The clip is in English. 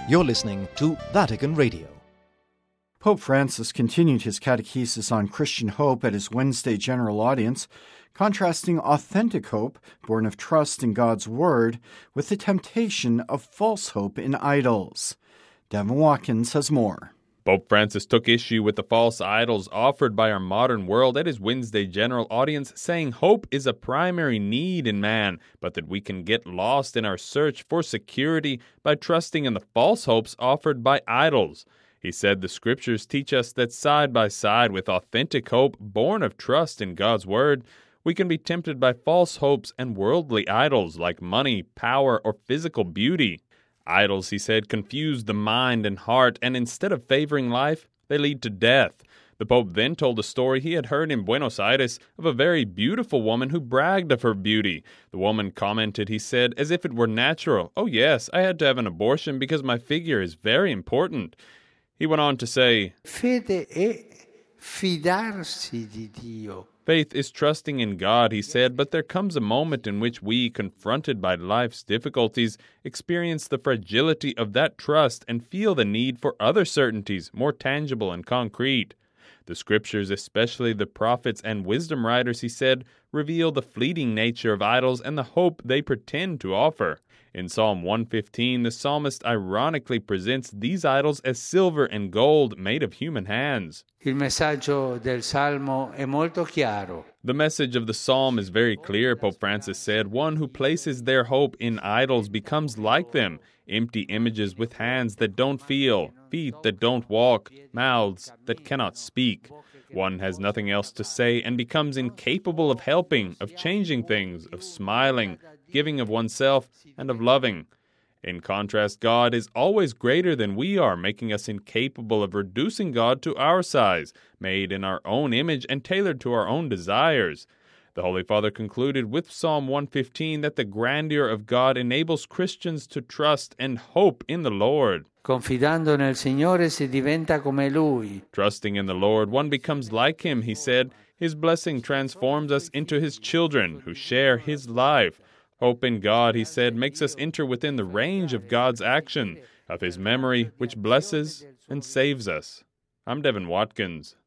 You're listening to Vatican Radio. Pope Francis continued his catechesis on Christian hope at his Wednesday general audience, contrasting authentic hope, born of trust in God's Word, with the temptation of false hope in idols. Devin Watkins has more. Pope Francis took issue with the false idols offered by our modern world at his Wednesday general audience, saying hope is a primary need in man, but that we can get lost in our search for security by trusting in the false hopes offered by idols. He said the scriptures teach us that side by side with authentic hope born of trust in God's Word, we can be tempted by false hopes and worldly idols like money, power, or physical beauty. Idols, he said, confuse the mind and heart, and instead of favoring life, they lead to death. The Pope then told a story he had heard in Buenos Aires of a very beautiful woman who bragged of her beauty. The woman commented, he said, as if it were natural, "Oh yes, I had to have an abortion because my figure is very important." He went on to say, Fede è fidarsi di Dio. Faith is trusting in God, he said, but there comes a moment in which we, confronted by life's difficulties, experience the fragility of that trust and feel the need for other certainties, more tangible and concrete. The scriptures, especially the prophets and wisdom writers, he said, reveal the fleeting nature of idols and the hope they pretend to offer. In Psalm 115, the psalmist ironically presents these idols as silver and gold made of human hands. Il messaggio del Salmo è molto chiaro. The message of the psalm is very clear, Pope Francis said. One who places their hope in idols becomes like them, empty images with hands that don't feel, feet that don't walk, mouths that cannot speak. One has nothing else to say and becomes incapable of helping, of changing things, of smiling, giving of oneself, and of loving. In contrast, God is always greater than we are, making us incapable of reducing God to our size, made in our own image and tailored to our own desires. The Holy Father concluded with Psalm 115 that the grandeur of God enables Christians to trust and hope in the Lord. Confidando nel Signore si diventa come Lui. Trusting in the Lord, one becomes like Him, he said. His blessing transforms us into His children who share His life. Hope in God, he said, makes us enter within the range of God's action, of His memory, which blesses and saves us. I'm Devin Watkins.